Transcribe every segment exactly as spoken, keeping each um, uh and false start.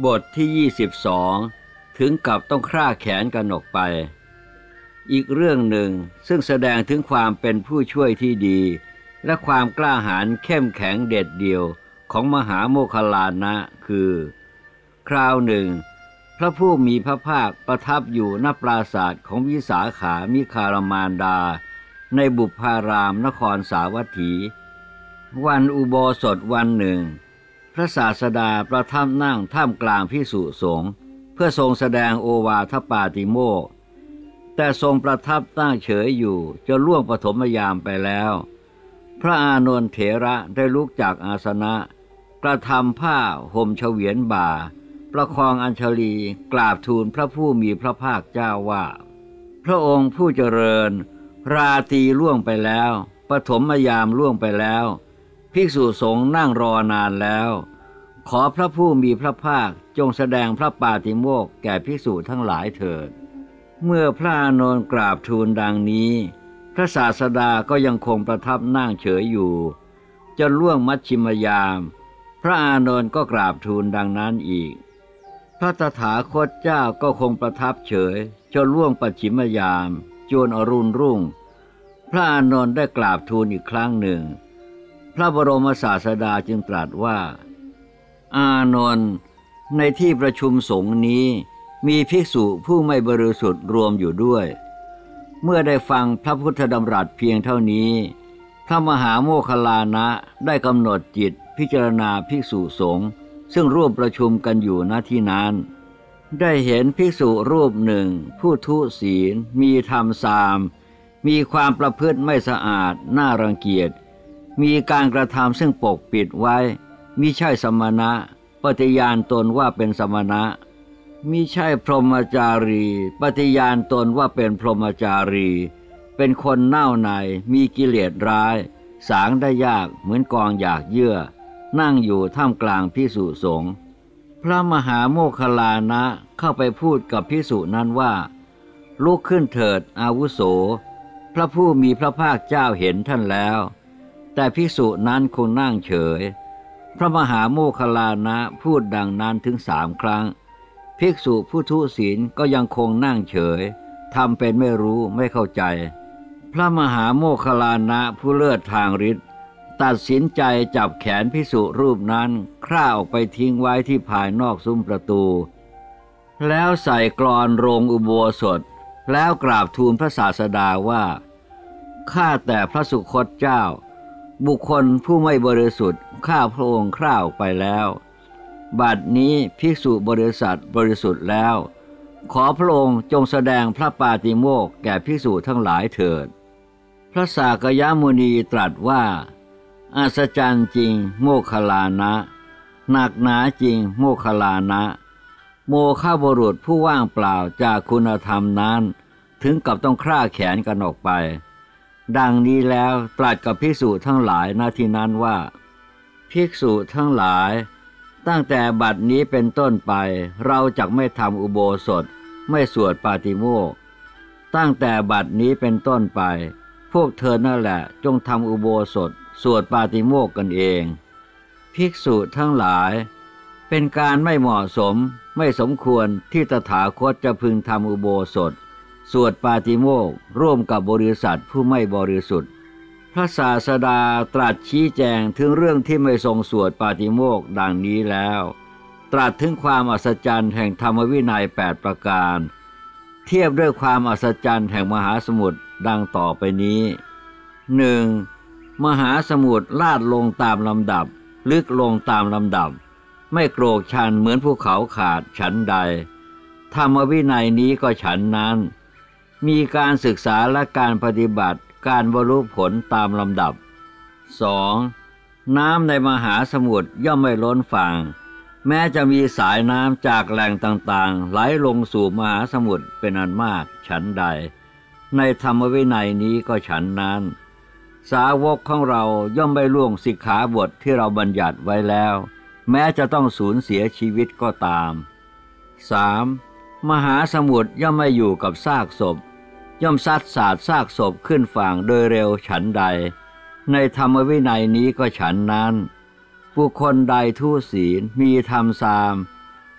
บทที่ยี่สิบสองถึงกับต้องฆ่าแขนกันออกไปอีกเรื่องหนึ่งซึ่งแสดงถึงความเป็นผู้ช่วยที่ดีและความกล้าหาญเข้มแข็งเด็ดเดี่ยวของมหาโมคคัลลานะคือคราวหนึ่งพระผู้มีพระภาคประทับอยู่ณปราสาทของวิสาขามิคารมารดาในบุพารามนครสาวัตถีวันอุโบสถวันหนึ่งพระศาสดาประทับนั่งท่ามกลางภิกษุสงฆ์เพื่อทรงแสดงโอวาทปาติโมกข์แต่ทรงประทับตั้งเฉยอยู่จนล่วงปฐมยามไปแล้วพระอานนท์เถระได้ลุกจากอาสนะกระทำผ้าห่มเฉวียนบ่าประคองอัญชลีกราบทูลพระผู้มีพระภาคเจ้าว่าพระองค์ผู้เจริญราตรีล่วงไปแล้วปฐมยามล่วงไปแล้วภิกษุสงฆ์นั่งรอนานแล้วขอพระผู้มีพระภาคจงแสดงพระปาติโมกข์แก่ภิกษุทั้งหลายเถิดเมื่อพระอานนท์กราบทูลดังนี้พระศาสดาก็ยังคงประทับนั่งเฉยอยู่จนล่วงมัชชิมยามพระอานนท์ก็กราบทูลดังนั้นอีกพระตถาคตเจ้าก็คงประทับเฉยจนล่วงปัจฉิมยามจวนอรุณรุ่งพระอานนท์ได้กราบทูลอีกครั้งหนึ่งพระบรมศาสดาจึงตรัสว่าอานนท์ในที่ประชุมสงฆ์นี้มีภิกษุผู้ไม่บริสุทธิ์รวมอยู่ด้วยเมื่อได้ฟังพระพุทธดำรัสเพียงเท่านี้พระมหาโมคคัลลานะได้กำหนดจิตพิจารณาภิกษุสงฆ์ซึ่งร่วมประชุมกันอยู่ณที่นั้นได้เห็นภิกษุรูปหนึ่งผู้ทุศีลมีธรรมทรามมีความประพฤติไม่สะอาดน่ารังเกียจมีการกระทำซึ่งปกปิดไว้มิใช่สมณะปฏิญาณตนว่าเป็นสมณะมิใช่พรหมจารีปฏิญาณตนว่าเป็นพรหมจารีเป็นคนเน่าในมีกิเลสร้ายสางได้ยากเหมือนกองหยากเยื่อนั่งอยู่ท่ามกลางภิกษุสงฆ์พระมหาโมคคัลลานะเข้าไปพูดกับภิกษุนั้นว่าลุกขึ้นเถิดอาวุโสพระผู้มีพระภาคเจ้าเห็นท่านแล้วแต่ภิกษุนั้นคงนั่งเฉยพระมหาโมคคัลลานะพูดดังนั้นถึงสามครั้งภิกษุผู้ทุศีลก็ยังคงนั่งเฉยทำเป็นไม่รู้ไม่เข้าใจพระมหาโมคคัลลานะผู้เลิศทางฤทธิ์ตัดสินใจจับแขนภิกษุรูปนั้นคร่าออกไปทิ้งไว้ที่ภายนอกซุ้มประตูแล้วใส่กลอนโรงอุโบสถแล้วกราบทูลพระศาสดาว่าข้าแต่พระสุคตเจ้าบุคคลผู้ไม่บริสุทธิ์ข้าพระองค์คร่าออกไปแล้วบัดนี้ภิกษุบริษัทบริสุทธิ์แล้วขอพระองค์จงแสดงพระปาติโมกข์แก่ภิกษุทั้งหลายเถิดพระสากยมุนีตรัสว่าอัศจรรย์จริงโมคคัลลานะหนักหนาจริงโมคคัลลานะโมฆะบุรุษผู้ว่างเปล่าจากคุณธรรมนั้นถึงกับต้องฆ่าแขนกันออกไปดังนี้แล้วตรัสกับภิกษุทั้งหลายณที่นั้นว่าภิกษุทั้งหลายตั้งแต่บัดนี้เป็นต้นไปเราจักไม่ทำอุโบสถไม่สวดปาติโมกข์ตั้งแต่บัดนี้เป็นต้นไปพวกเธอนั่นแหละจงทำอุโบสถสวดปาติโมกข์กันเองภิกษุทั้งหลายเป็นการไม่เหมาะสมไม่สมควรที่ตถาคตจะพึงทำอุโบสถสวดปาติโมกข์ร่วมกับบริษัทผู้ไม่บริสุทธิ์พระศาสดาตรัสชี้แจงถึงเรื่องที่ไม่ทรงสวดปาติโมกข์ดังนี้แล้วตรัสถึงความอัศจรรย์แห่งธรรมวินัยแปดประการเทียบด้วยความอัศจรรย์แห่งมหาสมุทรดังต่อไปนี้ หนึ่ง. มหาสมุทรลาดลงตามลำดับลึกลงตามลำดับไม่โกรกชันเหมือนภูเขาขาดฉันใดธรรมวินัยนี้ก็ฉันนั้นมีการศึกษาและการปฏิบัติการบรรลุผลตามลำดับ สอง. น้ำในมหาสมุทรย่อมไม่ล้นฝั่งแม้จะมีสายน้ำจากแหล่งต่างๆไหลลงสู่มหาสมุทรเป็นอันมากฉันใดในธรรมวินัยนี้ก็ฉันนั้นสาวกของเราย่อมไม่ล่วงสิกขาบทที่เราบัญญัติไว้แล้วแม้จะต้องสูญเสียชีวิตก็ตาม สาม. มหาสมุทรย่อมไม่อยู่กับซากศพย่อมซัดสาดซากศพขึ้นฝั่งโดยเร็วฉันใดในธรรมวินัยนี้ก็ฉันนั้นบุคคลใดทุศีลมีธรรมทราม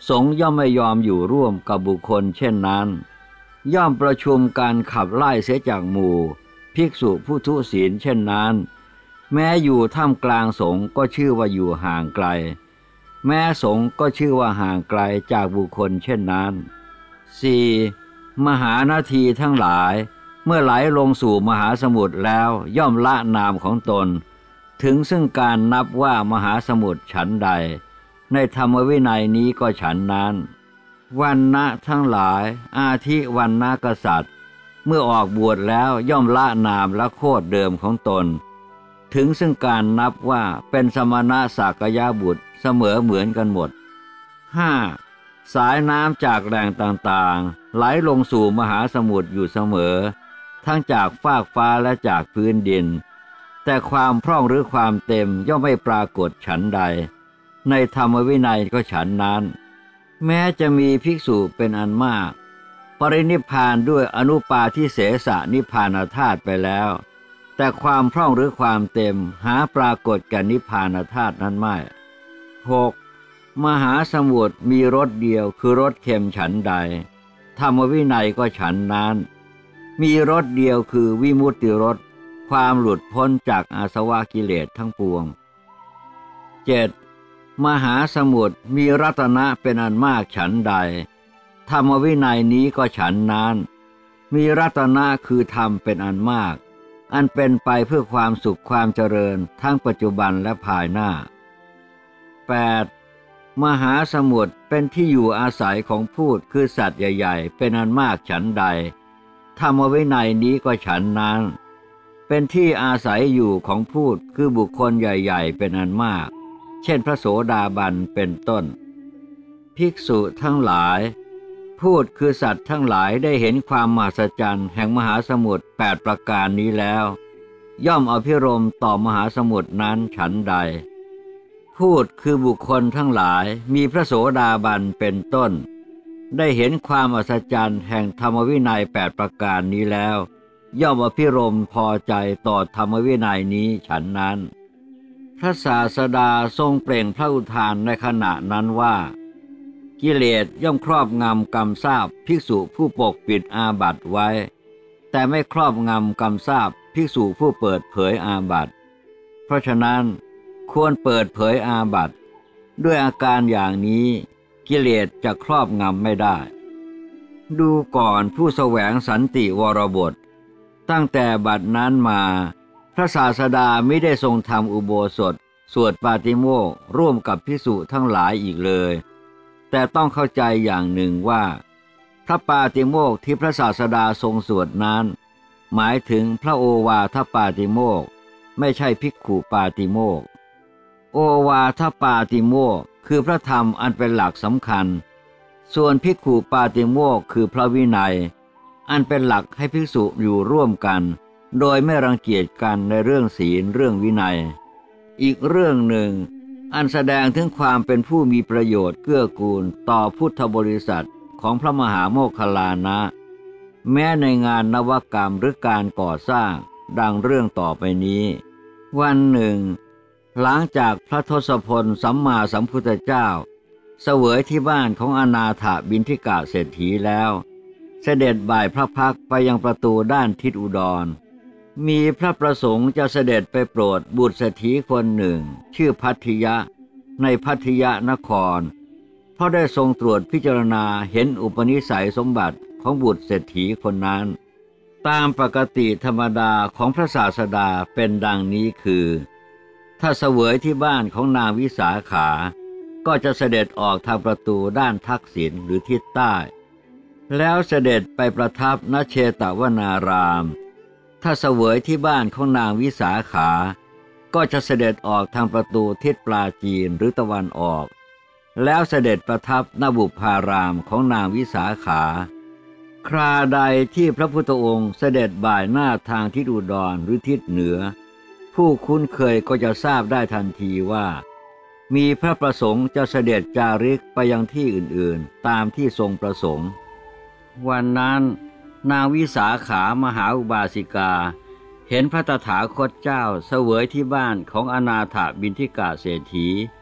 สงฆ์ย่อมไม่ยอมอยู่ร่วมกับบุคคลเช่นนั้นย่อมประชุมการขับไล่เสียจากหมู่ภิกษุผู้ทุศีลเช่นนั้นแม้อยู่ท่ามกลางสงฆ์ก็ชื่อว่าอยู่ห่างไกลแม้สงฆ์ก็ชื่อว่าห่างไกลจากบุคคลเช่นนั้น สี่. มหานาทีทั้งหลายเมื่อไหลลงสู่มหาสมุทรแล้วย่อมละนามของตนถึงซึ่งการนับว่ามหาสมุทรฉันใดในธรรมวินัยนี้ก็ฉันนั้นวรรณะทั้งหลายอาทิวรรณกษัตริย์เมื่อออกบวชแล้วย่อมละนามและโคดเดิมของตนถึงซึ่งการนับว่าเป็นสมณะสักยบุตรเสมอเหมือนกันหมด ห้า. สายน้ำจากแหล่งต่างๆไหลลงสู่มหาสมุทรอยู่เสมอทั้งจากฟากฟ้าและจากพื้นดินแต่ความพร่องหรือความเต็มย่อมไม่ปรากฏฉันใดในธรรมวินัยก็ฉันนั้นแม้จะมีภิกษุเป็นอันมากปรินิพพานด้วยอนุปาทิเสสนิพพานธาตุไปแล้วแต่ความพร่องหรือความเต็มหาปรากฏแก่นิพพานธาตุนั้นไม่ หก. มหาสมุทรมีรสเดียวคือรสเค็มฉันใดธรรมวินัยก็ฉันนั้นมีรสเดียวคือวิมุตติรสความหลุดพ้นจากอาสวะกิเลสทั้งปวง เจ็ด. มหาสมุทรมีรัตนะเป็นอันมากฉันใดธรรมวินัยนี้ก็ฉันนั้นมีรัตนะคือธรรมเป็นอันมากอันเป็นไปเพื่อความสุขความเจริญทั้งปัจจุบันและภายหน้า แปด. มหาสมุทรเป็นที่อยู่อาศัยของพูดคือสัตว์ใหญ่ๆเป็นอันมากฉันใดธรรมวินัยนี้ก็ฉันนั้นเป็นที่อาศัยอยู่ของพูดคือบุคคลใหญ่ๆเป็นอันมากเช่นพระโสดาบันเป็นต้นภิกษุทั้งหลายพูดคือสัตว์ทั้งหลายได้เห็นความมหัศจรรย์แห่งมหาสมุทรแปดประการนี้แล้วย่อมอภิรมย์ต่อมหาสมุทรนั้นฉันใดพูดคือบุคคลทั้งหลายมีพระโสดาบันเป็นต้นได้เห็นความอัศจรรย์แห่งธรรมวินัยแปดประการนี้แล้วย่อมอภิรมย์พอใจต่อธรรมวินัยนี้ฉันนั้นพระศาสดาทรงเปล่งพระอุทานในขณะนั้นว่ากิเลสย่อมครอบงำกำทราบภิกษุผู้ปกปิดอาบัติไว้แต่ไม่ครอบงำกำทราบภิกษุผู้เปิดเผยอาบัติเพราะฉะนั้นควรเปิดเผยอาบัติด้วยอาการอย่างนี้กิเลสจะครอบงำไม่ได้ดูก่อนผู้แสวงสันติวรบทตั้งแต่บัดนั้นมาพระศาสดาไม่ได้ทรงทำอุโบสถสวดปาติโมกข์ร่วมกับภิกษุทั้งหลายอีกเลยแต่ต้องเข้าใจอย่างหนึ่งว่าพระปาติโมกข์ที่พระศาสดาทรงสวดนั้นหมายถึงพระโอวาทปาติโมกข์ไม่ใช่ภิกขุปาติโมกข์โอวาทปาติโมกข์คือพระธรรมอันเป็นหลักสำคัญส่วนภิกขุปาติโมกข์คือพระวินัยอันเป็นหลักให้ภิกษุอยู่ร่วมกันโดยไม่รังเกียจกันในเรื่องศีลเรื่องวินัยอีกเรื่องหนึ่งอันแสดงถึงความเป็นผู้มีประโยชน์เกื้อกูลต่อพุทธบริษัทของพระมหาโมคคัลลานะแม้ในงานนวกรรมหรือการก่อสร้างดังเรื่องต่อไปนี้วันหนึ่งหลังจากพระทศพลสัมมาสัมพุทธเจ้าเสวยที่บ้านของอนาถบิณฑิกะเศรษฐีแล้วเสด็จบ่ายพระพักตร์ไปยังประตูด้านทิศอุดรมีพระประสงค์จะเสด็จไปโปรดบุตรเศรษฐีคนหนึ่งชื่อภัททิยะในภัททิยนครเพราะได้ทรงตรวจพิจารณาเห็นอุปนิสัยสมบัติของบุตรเศรษฐีคนนั้นตามปกติธรรมดาของพระศาสดาเป็นดังนี้คือถ้าเสวยที่บ้านของนางวิสาขาก็จะเสด็จออกทางประตูด้านทักษิณหรือทิศใต้แล้วเสด็จไปประทับณเชตวนารามถ้าเสวยที่บ้านของนางวิสาขาก็จะเสด็จออกทางประตูทิศปลาจีนหรือตะวันออกแล้วเสด็จประทับณบุพารามของนางวิสาขาคราใดที่พระพุทธองค์เสด็จบ่ายหน้าทางทิศอุดรหรือทิศเหนือผู้คุ้นเคยก็จะทราบได้ทันทีว่ามีพระประสงค์จะเสด็จจาริกไปยังที่อื่นๆตามที่ทรงประสงค์วันนั้นนางวิสาขามหาอุบาสิกาเห็นพระตถาคตเจ้าเสวยที่บ้านของอนาถบิณฑิกะเศรษฐี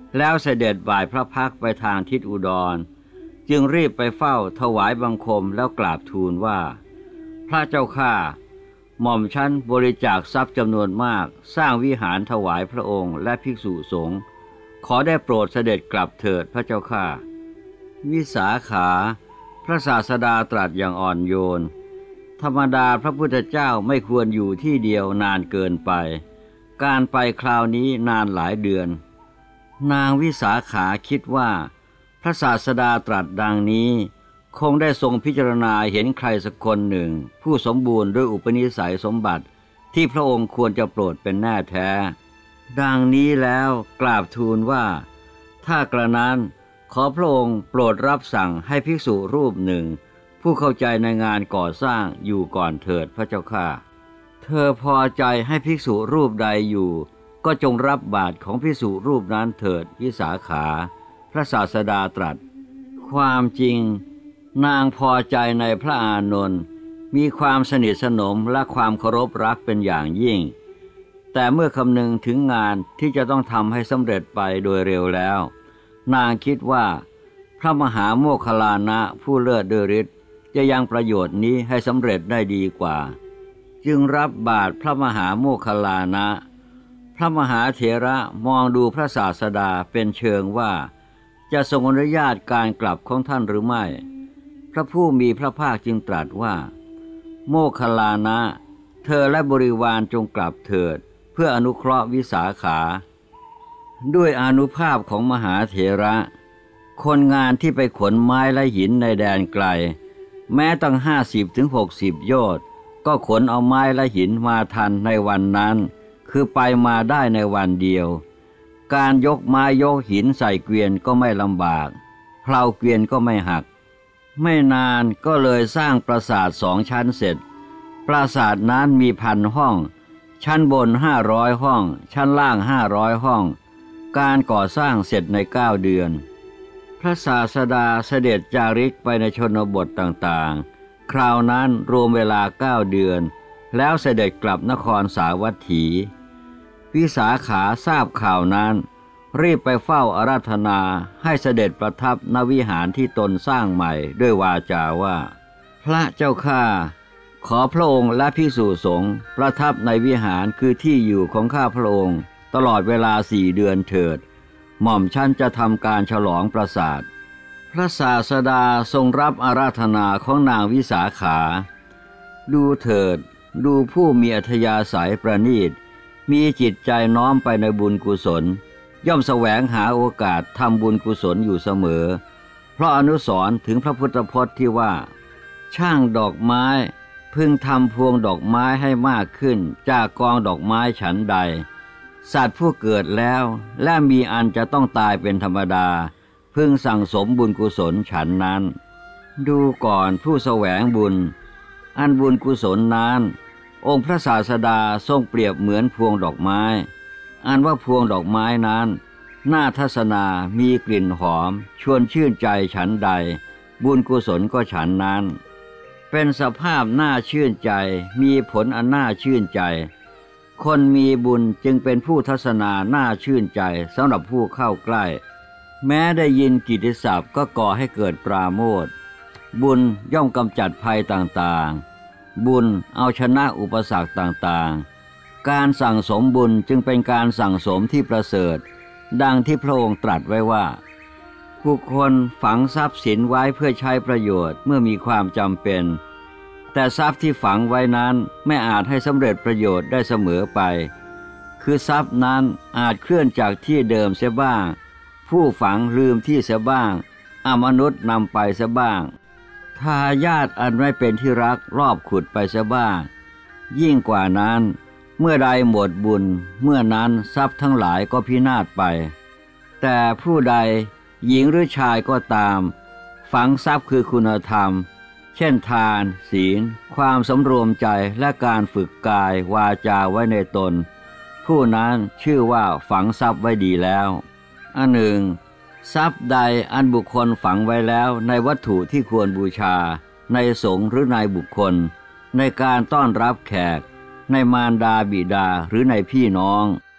แล้วเสด็จบ่ายพระพักตร์ไปทางทิศอุดรจึงรีบไปเฝ้าถวายบังคมแล้วกราบทูลว่าพระเจ้าข้าหม่อมฉันบริจาคทรัพย์จำนวนมากสร้างวิหารถวายพระองค์และภิกษุสงฆ์ขอได้โปรดเสด็จกลับเถิดพระเจ้าข้าวิสาขาพระศาสดาตรัสอย่างอ่อนโยนธรรมดาพระพุทธเจ้าไม่ควรอยู่ที่เดียวนานเกินไปการไปคราวนี้นานหลายเดือนนางวิสาขาคิดว่าพระศาสดาตรัสดังนี้คงได้ทรงพิจารณาเห็นใครสักคนหนึ่งผู้สมบูรณ์ด้วยอุปนิสัยสมบัติที่พระองค์ควรจะโปรดเป็นแน่แท้ดังนี้แล้วกราบทูลว่าถ้ากระนั้นขอพระองค์โปรดรับสั่งให้ภิกษุรูปหนึ่งผู้เข้าใจในงานก่อสร้างอยู่ก่อนเถิดพระเจ้าข้าเธอพอใจให้ภิกษุรูปใดอยู่ก็จงรับบาตรของภิกษุรูปนั้นเถิดวิสาขาพระศาสดาตรัสความจริงนางพอใจในพระอานนท์มีความสนิทสนมและความเคารพรักเป็นอย่างยิ่งแต่เมื่อคำนึงถึงงานที่จะต้องทำให้สำเร็จไปโดยเร็วแล้วนางคิดว่าพระมหาโมคคัลลานะผู้เลิศด้วยฤทธิ์จะยังประโยชน์นี้ให้สำเร็จได้ดีกว่าจึงรับบาตรพระมหาโมคคัลลานะพระมหาเถระมองดูพระศาสดาเป็นเชิงว่าจะทรงอนุญาตการกลับของท่านหรือไม่พระผู้มีพระภาคจึงตรัสว่าโมคคัลลานะเธอและบริวารจงกลับเถิดเพื่ออนุเคราะห์วิสาขาด้วยอานุภาพของมหาเถระคนงานที่ไปขนไม้และหินในแดนไกลแม้ตั้งห้าสิบถึงหกสิบโยชน์ก็ขนเอาไม้และหินมาทันในวันนั้นคือไปมาได้ในวันเดียวการยกไม้ยกหินใส่เกวียนก็ไม่ลำบากเพลาเกวียนก็ไม่หักไม่นานก็เลยสร้างปราสาทสองชั้นเสร็จปราสาทนั้นมีพันห้องชั้นบนห้าร้อยห้องชั้นล่างห้าร้อยห้องการก่อสร้างเสร็จในเก้าเดือนพระศาสดาเสด็จจาริกไปในชนบทต่างๆคราวนั้นรวมเวลาเก้าเดือนแล้วเสด็จกลับนครสาวัตถีวิสาขาทราบข่าวนั้นรีบไปเฝ้าอาราธนาให้เสด็จประทับณวิหารที่ตนสร้างใหม่ด้วยวาจาว่าพระเจ้าข้าขอพระองค์และภิกษุสงฆ์ประทับในวิหารคือที่อยู่ของข้าพระองค์ตลอดเวลาสี่เดือนเถิดหม่อมฉันจะทำการฉลองปราสาทพระศาสดาทรงรับอาราธนาของนางวิสาขาดูเถิดดูผู้มีอัธยาศัยประณีตมีจิตใจน้อมไปในบุญกุศลย่อมแสวงหาโอกาสทำบุญกุศลอยู่เสมอเพราะอนุสรณ์ถึงพระพุทธพจน์ที่ว่าช่างดอกไม้พึงทำพวงดอกไม้ให้มากขึ้นจากกองดอกไม้ฉันใดสัตว์ผู้เกิดแล้วและมีอันจะต้องตายเป็นธรรมดาพึงสั่งสมบุญกุศลฉันนั้นดูก่อนผู้แสวงบุญอันบุญกุศลนั้นองค์พระศาสดาทรงเปรียบเหมือนพวงดอกไม้อันว่าพวงดอกไม้นั้นน่าทัศนามีกลิ่นหอมชวนชื่นใจฉันใดบุญกุศลก็ฉันนั้นเป็นสภาพน่าชื่นใจมีผลอันน่าชื่นใจคนมีบุญจึงเป็นผู้ทัศนาน่าชื่นใจสำหรับผู้เข้าใกล้แม้ได้ยินกิตติศัพท์ก็ก่อให้เกิดปราโมทย์บุญย่อมกำจัดภัยต่างๆบุญเอาชนะอุปสรรคต่างๆการสั่งสมบุญจึงเป็นการสั่งสมที่ประเสริฐดังที่พระองค์ตรัสไว้ว่าบุคคลฝังทรัพย์สินไว้เพื่อใช้ประโยชน์เมื่อมีความจำเป็นแต่ทรัพย์ที่ฝังไว้นั้นไม่อาจให้สำเร็จประโยชน์ได้เสมอไปคือทรัพย์นั้นอาจเคลื่อนจากที่เดิมเสียบ้างผู้ฝังลืมที่เสียบ้างอมนุษย์นำไปเสียบ้างทายาทอันไม่เป็นที่รักรอบขุดไปเสียบ้างยิ่งกว่านั้นเมื่อใดหมดบุญเมื่อนั้นทรัพย์ทั้งหลายก็พินาศไปแต่ผู้ใดหญิงหรือชายก็ตามฝังทรัพย์คือคุณธรรมเช่นทานศีลความสำรวมใจและการฝึกกายวาจาไว้ในตนผู้นั้นชื่อว่าฝังทรัพย์ไว้ดีแล้วอันหนึ่งทรัพย์ใดอันบุคคลฝังไว้แล้วในวัตถุที่ควรบูชาในสงฆ์หรือในบุคคลในการต้อนรับแขกในมารดาบิดาหรือในพี่น้อง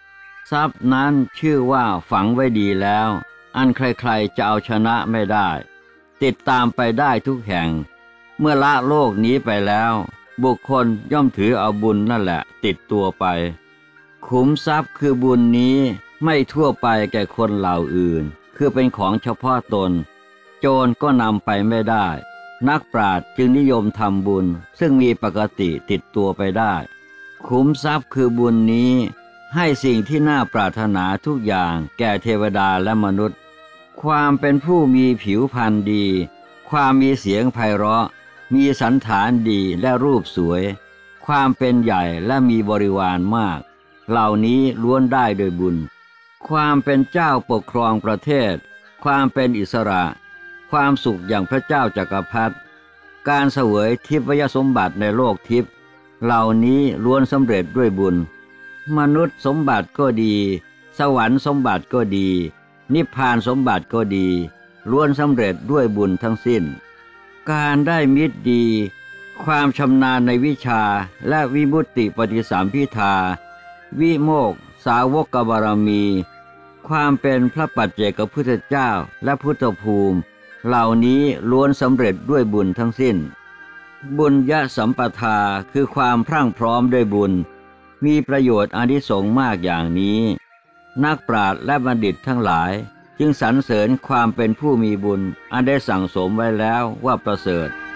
ทรัพย์นั้นชื่อว่าฝังไว้ดีแล้วอันใครๆจะเอาชนะไม่ได้ติดตามไปได้ทุกแห่งเมื่อละโลกนี้ไปแล้วบุคคลย่อมถือเอาบุญนั่นแหละติดตัวไปขุมทรัพย์คือบุญนี้ไม่ทั่วไปแก่คนเหล่าอื่นคือเป็นของเฉพาะตนโจรก็นำไปไม่ได้นักปราชญ์จึงนิยมทำบุญซึ่งมีปกติติดตัวไปได้ขุมทรัพย์คือบุญนี้ให้สิ่งที่น่าปรารถนาทุกอย่างแก่เทวดาและมนุษย์ความเป็นผู้มีผิวพรรณดีความมีเสียงไพเราะมีสันฐานดีและรูปสวยความเป็นใหญ่และมีบริวารมากเหล่านี้ล้วนได้โดยบุญความเป็นเจ้าปกครองประเทศความเป็นอิสระความสุขอย่างพระเจ้าจักรพรรดิการเสวยทิพยสมบัติในโลกทิพย์เหล่านี้ล้วนสำเร็จด้วยบุญมนุษย์สมบัติก็ดีสวรรค์สมบัติก็ดีนิพพานสมบัติก็ดีล้วนสำเร็จด้วยบุญทั้งสิ้นการได้มิตรดีความชำนาญในวิชาและวิมุตติปฏิสัมภิทาวิโมกข์สาวกบารมีความเป็นพระปัจเจกพุทธเจ้าและพุทธภูมิเหล่านี้ล้วนสำเร็จด้วยบุญทั้งสิ้นบุญยสัมปทาคือความพรั่งพร้อมด้วยบุญมีประโยชน์อานิสงส์มากอย่างนี้นักปราชญ์และบัณฑิตทั้งหลายจึงสรรเสริญความเป็นผู้มีบุญอันได้สั่งสมไว้แล้วว่าประเสริฐ